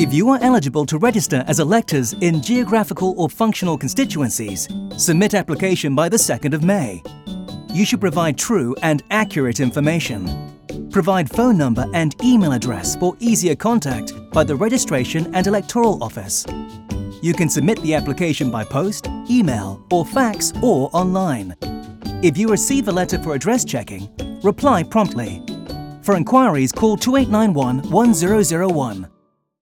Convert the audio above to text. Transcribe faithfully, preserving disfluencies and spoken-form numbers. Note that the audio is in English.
If you are eligible to register as electors in geographical or functional constituencies, submit application by the second of May. You should provide true and accurate information. Provide phone number and email address for easier contact by the Registration and Electoral Office. You can submit the application by post, email, or fax or online. If you receive a letter for address checking, reply promptly. For inquiries, call two eight nine one, one zero zero one.